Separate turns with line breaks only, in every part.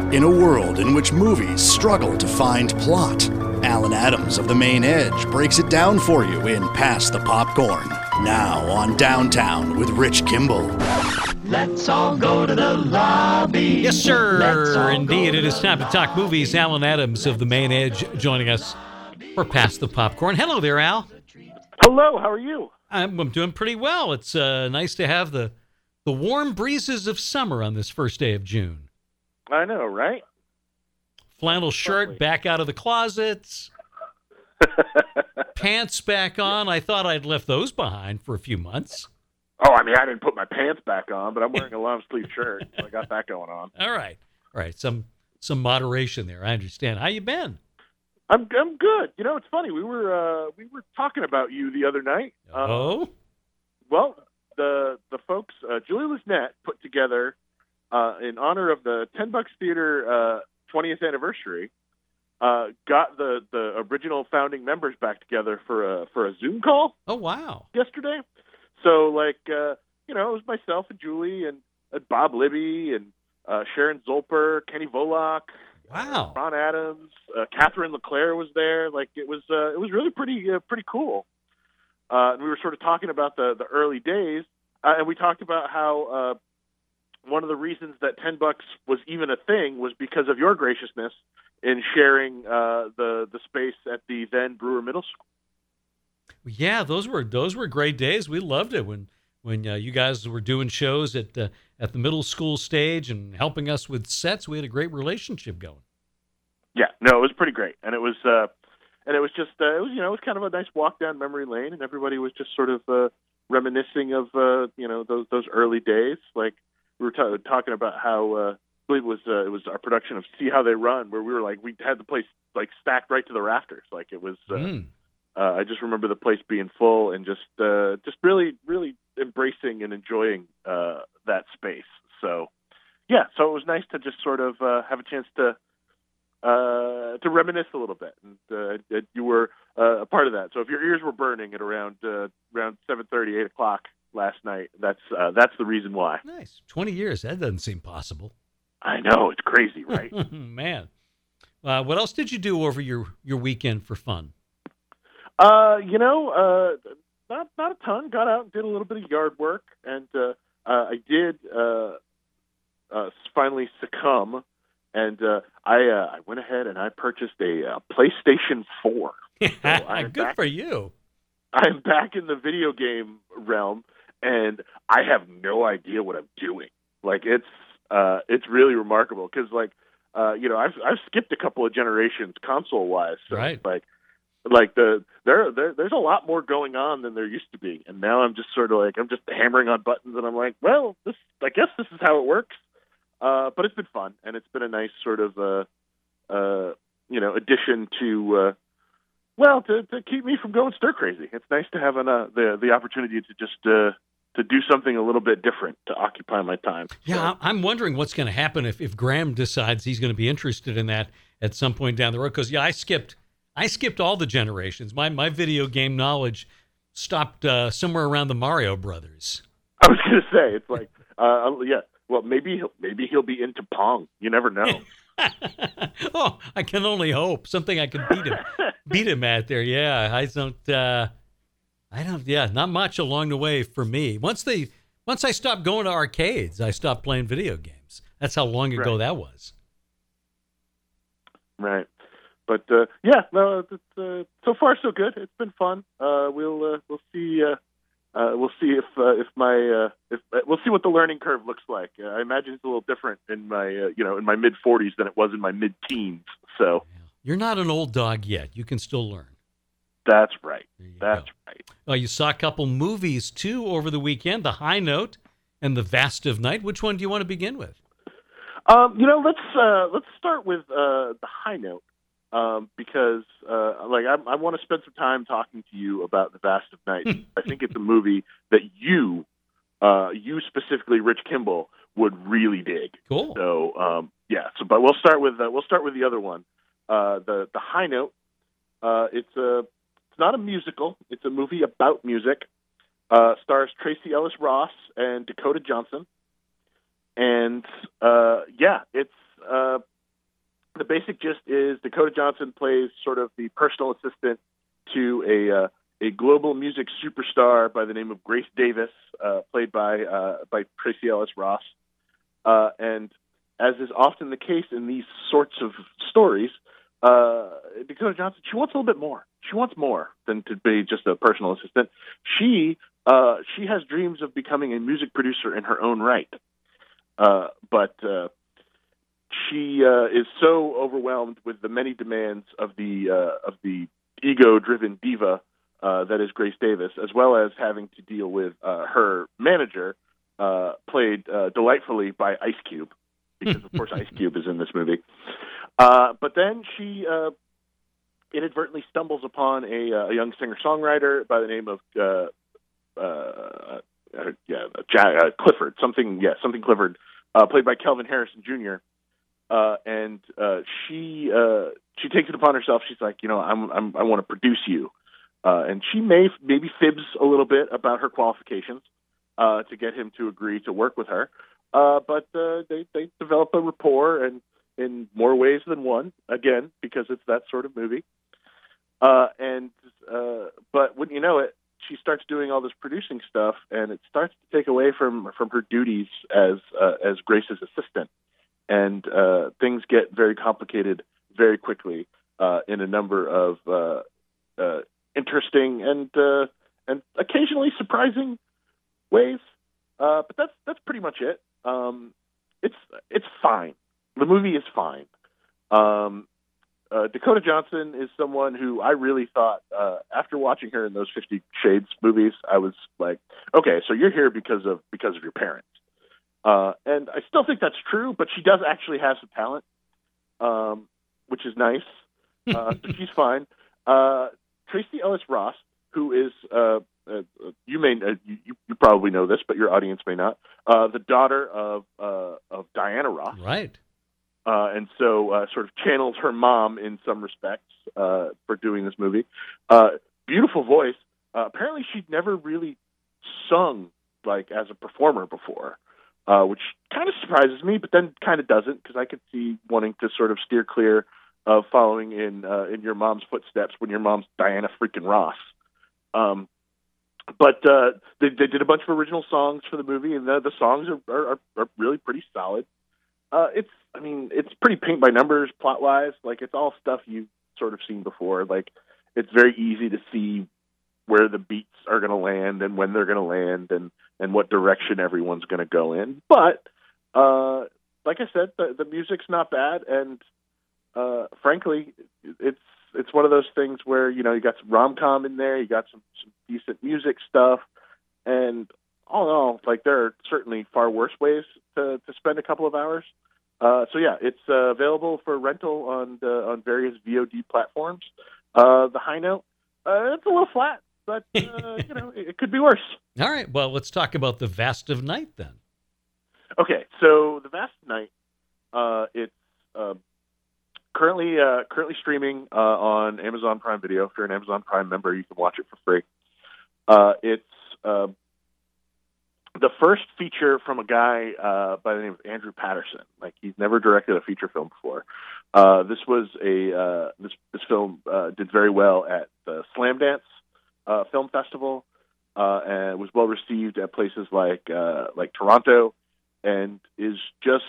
In a world in which movies struggle to find plot, Alan Adams of The Main Edge breaks it down for you in Pass the Popcorn. Now on Downtown with Rich Kimball.
Let's all go to the lobby.
Yes, sir. Indeed, it is time to talk movies. Alan Adams of The Main Edge joining us for Pass the Popcorn. Hello there, Al.
Hello, how are you?
I'm doing pretty well. It's nice to have the warm breezes of summer on this first day of June.
I know, right?
Flannel shirt back out of the closets. Pants back on. I thought I'd left those behind for a few months.
Oh, I mean, I didn't put my pants back on, but I'm wearing a long sleeve shirt. So I got that going on.
All right. Some moderation there. I understand. How you been?
I'm good. You know, it's funny. We were talking about you the other night.
Oh.
Well, the folks, Julie Lisnett put together in honor of the $10 Theater 20th anniversary. Got the original founding members back together for a Zoom call.
Oh wow!
Yesterday. So, it was myself and Julie and Bob Libby and Sharon Zolper, Kenny Volok,
wow,
Ron Adams, Catherine LeClaire was there. It was really pretty cool. And we were sort of talking about the early days, and we talked about how one of the reasons that $10 was even a thing was because of your graciousness in sharing the space at the then Brewer Middle School.
Yeah, those were great days. We loved it when you guys were doing shows at the middle school stage and helping us with sets. We had a great relationship going.
Yeah, no, it was pretty great, and it was kind of a nice walk down memory lane, and everybody was just sort of reminiscing of those early days. Like we were talking about how I believe it was our production of See How They Run, where we had the place stacked right to the rafters. It was. I just remember the place being full and just really, really embracing and enjoying that space. So, yeah, so it was nice to just sort of have a chance to reminisce a little bit, and you were a part of that. So if your ears were burning at around 7:30, 8 o'clock last night, that's the reason why.
Nice. 20 years. That doesn't seem possible.
I know. It's crazy, right?
Man. What else did you do over your weekend for fun?
Not a ton. Got out and did a little bit of yard work, and I did finally succumb, and I went ahead and I purchased a PlayStation 4. So
Good for you.
I'm back in the video game realm, and I have no idea what I'm doing. It's really remarkable because I've skipped a couple of generations console wise, so
right.
There's a lot more going on than there used to be, and now I'm just sort of I'm just hammering on buttons, and I'm like, well, I guess this is how it works. But it's been fun, and it's been a nice sort of addition to keep me from going stir crazy. It's nice to have the opportunity to just to do something a little bit different to occupy my time.
Yeah, so. I'm wondering what's going to happen if Graham decides he's going to be interested in that at some point down the road. Because I skipped all the generations. My video game knowledge stopped somewhere around the Mario Brothers.
I was going to say it's yeah. Well, maybe he'll be into Pong. You never know.
Oh, I can only hope something I can beat him at there. Yeah, I don't. Yeah, not much along the way for me. Once I stopped going to arcades, I stopped playing video games. That's how long ago that was.
Right. But so far so good. It's been fun. We'll see. We'll see if we'll see what the learning curve looks like. I imagine it's a little different in my in my mid 40s than it was in my mid teens. So
you're not an old dog yet. You can still learn.
That's right. That's right.
Well, you saw a couple movies too over the weekend: The High Note and The Vast of Night. Which one do you want to begin with?
Let's start with The High Note. Because I want to spend some time talking to you about The Vast of Night. I think it's a movie that you specifically, Rich Kimball, would really dig.
Cool.
So but we'll start with the other one, the High Note. It's not a musical. It's a movie about music. Stars Tracy Ellis Ross and Dakota Johnson, and it's the basic gist is Dakota Johnson plays sort of the personal assistant to a global music superstar by the name of Grace Davis, played by Tracee Ellis Ross. And as is often the case in these sorts of stories, Dakota Johnson, she wants a little bit more. She wants more than to be just a personal assistant. She has dreams of becoming a music producer in her own right, but she is so overwhelmed with the many demands of the ego-driven diva that is Grace Davis, as well as having to deal with her manager, played delightfully by Ice Cube, because of course Ice Cube is in this movie. But then she inadvertently stumbles upon a young singer-songwriter by the name of Clifford, something Clifford, played by Kelvin Harrison Jr. And she takes it upon herself. She's like, I want to produce you, and she maybe fibs a little bit about her qualifications to get him to agree to work with her. But they develop a rapport, and in more ways than one, again, because it's that sort of movie. But wouldn't you know it, she starts doing all this producing stuff, and it starts to take away from her duties as Grace's assistant, and things get very complicated very quickly in a number of interesting and occasionally surprising ways. But that's pretty much it. It's fine. The movie is fine. Dakota Johnson is someone who I really thought, after watching her in those 50 Shades movies, I was like, okay, so you're here because of your parents. And I still think that's true, but she does actually have some talent, which is nice. So she's fine. Tracee Ellis Ross, who is, you probably know this, but your audience may not, the daughter of Diana Ross.
Right.
And so sort of channels her mom in some respects for doing this movie. Beautiful voice. Apparently she'd never really sung like as a performer before, which kind of surprises me, but then kind of doesn't, because I could see wanting to sort of steer clear of following in your mom's footsteps when your mom's Diana freaking Ross. But they did a bunch of original songs for the movie, and the songs are really pretty solid. It's pretty paint by numbers plot wise. Like, it's all stuff you've sort of seen before. Like, it's very easy to see where the beats are going to land and when they're going to land and what direction everyone's going to go in. But like I said, the music's not bad, and frankly, it's one of those things where you got some rom-com in there, you got some decent music stuff, and all in all, like, there are certainly far worse ways to spend a couple of hours. So yeah, it's available for rental on various VOD platforms. The high note, it's a little flat, but it could be worse.
All right, well, let's talk about The Vast of Night then.
Okay, so The Vast of Night, it's currently streaming on Amazon Prime Video. If you're an Amazon Prime member, you can watch it for free. It's the first feature from a guy by the name of Andrew Patterson. Like, he's never directed a feature film before. This was this film did very well at the Slamdance Film Festival, and was well received at places like Toronto, and is just,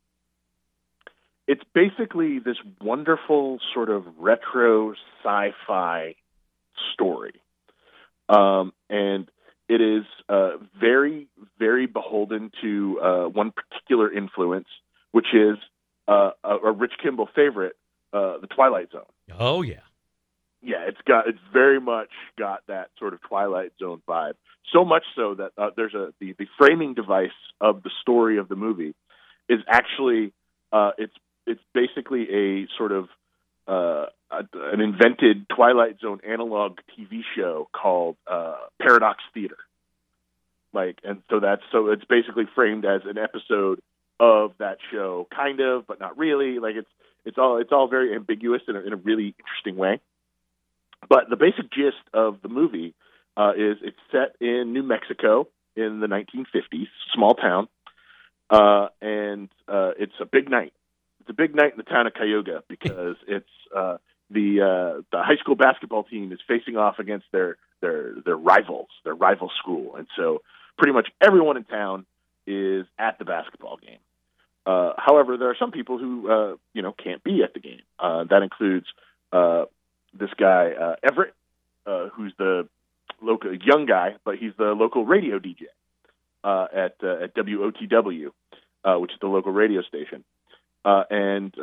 it's basically this wonderful sort of retro sci-fi story, and it is very, very beholden to one particular influence, which is a Rich Kimball favorite, The Twilight Zone.
Oh yeah,
yeah. It's very much got that sort of Twilight Zone vibe. So much so that there's the framing device of the story of the movie is actually it's basically a sort of an invented Twilight Zone analog TV show called Paradox Theater. Like, and so it's basically framed as an episode of that show, kind of, but not really. Like, it's all very ambiguous in a really interesting way. But the basic gist of the movie is it's set in New Mexico in the 1950s, small town, and it's a big night. It's a big night in the town of Cayuga because it's the high school basketball team is facing off against their rivals, their rival school, and so pretty much everyone in town is at the basketball game. However, there are some people who can't be at the game. That includes this guy Everett, who's the local young guy, but he's the local radio DJ at WOTW, which is the local radio station, and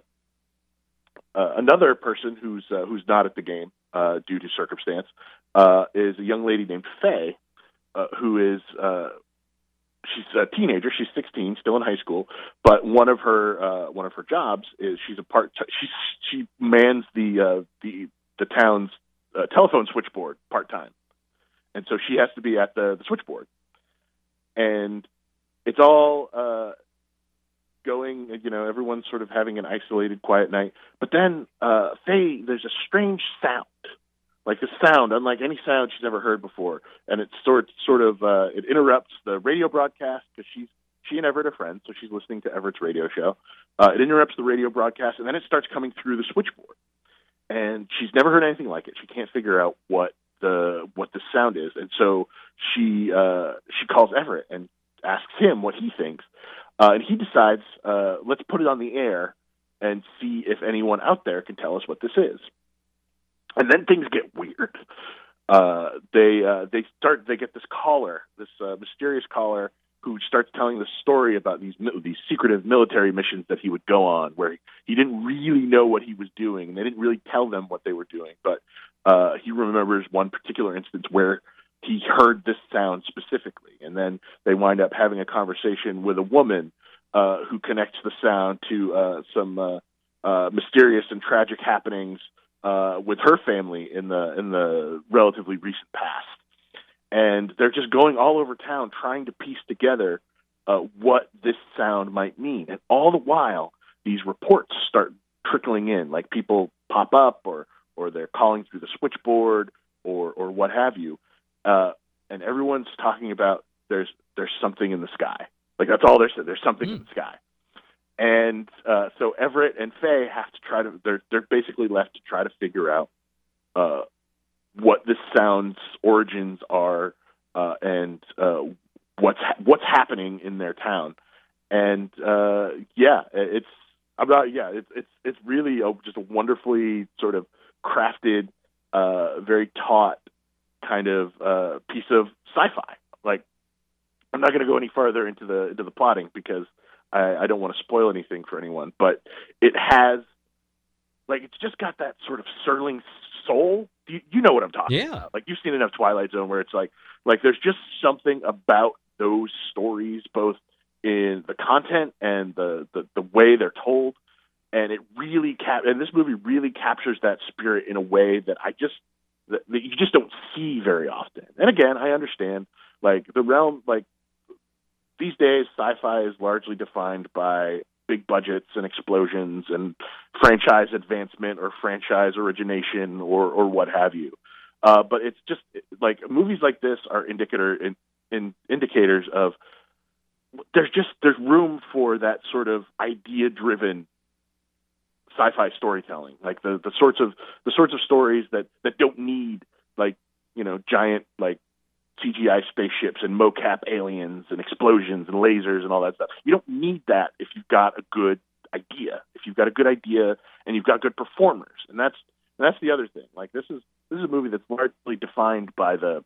another person who's not at the game due to circumstance is a young lady named Faye, who is she's a teenager. She's 16, still in high school, but one of her jobs is she mans the town's telephone switchboard part time, and so she has to be at the switchboard, and it's all going. Everyone's sort of having an isolated, quiet night, but then Faye, there's a strange sound. Like a sound, unlike any sound she's ever heard before, and it sort of it interrupts the radio broadcast because she and Everett are friends, so she's listening to Everett's radio show. It interrupts the radio broadcast, and then it starts coming through the switchboard, and she's never heard anything like it. She can't figure out what the sound is, and so she calls Everett and asks him what he thinks, and he decides let's put it on the air and see if anyone out there can tell us what this is. And then things get weird. They get this caller, this mysterious caller, who starts telling the story about these secretive military missions that he would go on, where he didn't really know what he was doing, and they didn't really tell them what they were doing. But he remembers one particular instance where he heard this sound specifically, and then they wind up having a conversation with a woman who connects the sound to some mysterious and tragic happenings with her family in the relatively recent past, and they're just going all over town trying to piece together what this sound might mean. And all the while, these reports start trickling in, like people pop up, or they're calling through the switchboard, or what have you, and everyone's talking about there's something in the sky. Like that's all they're saying. There's something in the sky. And so Everett and Faye have to try to. They're basically left to try to figure out what this sound's origins are, and what's happening in their town. And it's really just a wonderfully sort of crafted, very taut kind of piece of sci-fi. Like, I'm not going to go any further into the plotting because I don't want to spoil anything for anyone, but it has, like, it's just got that sort of Serling soul. You know what I'm talking about. Like, you've seen enough Twilight Zone where it's like there's just something about those stories, both in the content and the way they're told, and it really and this movie really captures that spirit in a way that that you just don't see very often. And again, I understand, like, the realm, like, these days, sci-fi is largely defined by big budgets and explosions and franchise advancement or franchise origination or what have you. But it's just like movies like this are indicators of there's room for that sort of idea-driven sci-fi storytelling, like the sorts of stories that don't need, like, giant, like, CGI spaceships and mocap aliens and explosions and lasers and all that stuff. You don't need that if you've got a good idea. If you've got a good idea and you've got good performers, and that's the other thing. Like, this is a movie that's largely defined by the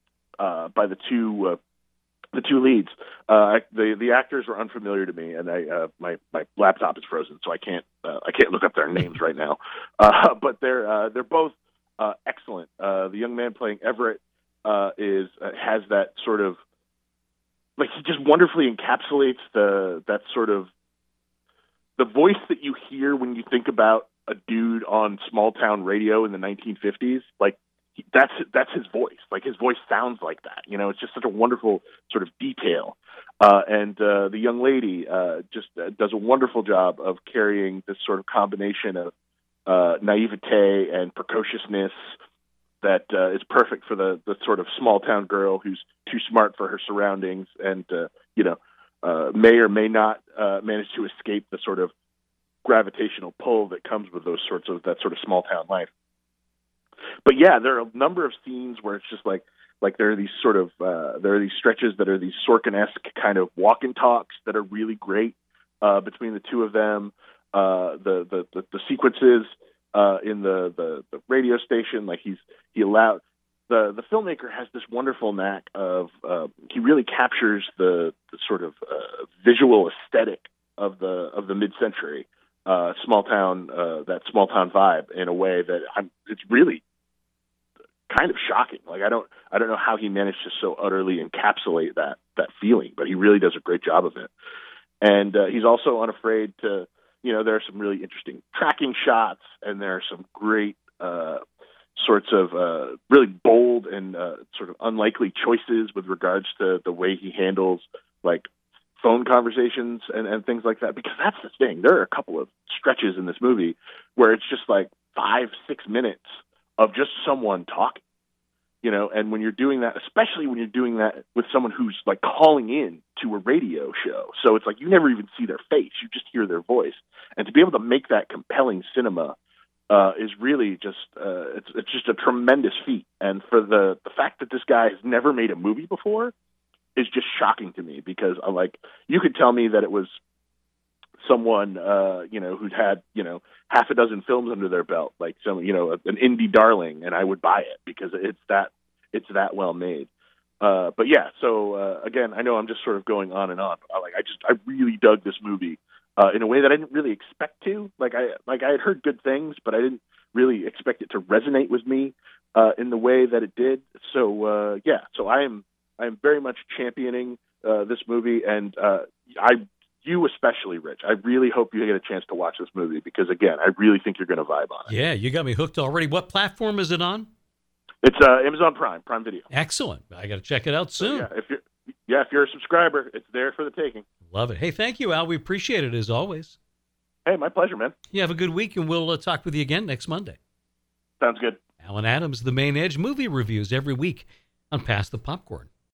two leads. The actors are unfamiliar to me, and my laptop is frozen, so I can't look up their names right now. But they're both excellent. The young man playing Everett has that sort of, like, he just wonderfully encapsulates that sort of the voice that you hear when you think about a dude on small town radio in the 1950s. Like, that's his voice. Like, his voice sounds like that. It's just such a wonderful sort of detail. And the young lady just does a wonderful job of carrying this sort of combination of naivete and precociousness that is perfect for the sort of small town girl who's too smart for her surroundings and may or may not manage to escape the sort of gravitational pull that comes with that sort of small town life. But yeah, there are a number of scenes where it's just like there are these stretches that are these Sorkin-esque kind of walk and talks that are really great between the two of them. The sequences in the radio station, like he allowed the filmmaker has this wonderful knack of he really captures the sort of visual aesthetic of the mid-century small town vibe in a way that it's really kind of shocking. Like I don't know how he managed to so utterly encapsulate that feeling, but he really does a great job of it. And he's also unafraid to, there are some really interesting tracking shots, and there are some great sorts of really bold and sort of unlikely choices with regards to the way he handles like phone conversations and things like that. Because that's the thing. There are a couple of stretches in this movie where it's just like 5-6 minutes of just someone talking, and when you're doing that, especially when you're doing that with someone who's like calling in to a radio show. So it's like you never even see their face. You just hear their voice. And to be able to make that compelling cinema is really just, it's just a tremendous feat. And for the fact that this guy has never made a movie before is just shocking to me, because you could tell me that it was someone, who'd had, half a dozen films under their belt, like some, an indie darling, and I would buy it because it's that well made. But yeah, so again, I know I'm just sort of going on and on. I really dug this movie in a way that I didn't really expect to. I had heard good things, but I didn't really expect it to resonate with me in the way that it did. So so I am very much championing this movie, and you especially, Rich. I really hope you get a chance to watch this movie because, again, I really think you're going to vibe on it.
Yeah, you got me hooked already. What platform is it on?
It's Amazon Prime Video.
Excellent. I got to check it out soon.
So, if you're a subscriber, it's there for the taking.
Love it. Hey, thank you, Al. We appreciate it as always.
Hey, my pleasure, man.
You have a good week, and we'll talk with you again next Monday.
Sounds good.
Alan Adams, The Main Edge, movie reviews every week on Pass the Popcorn.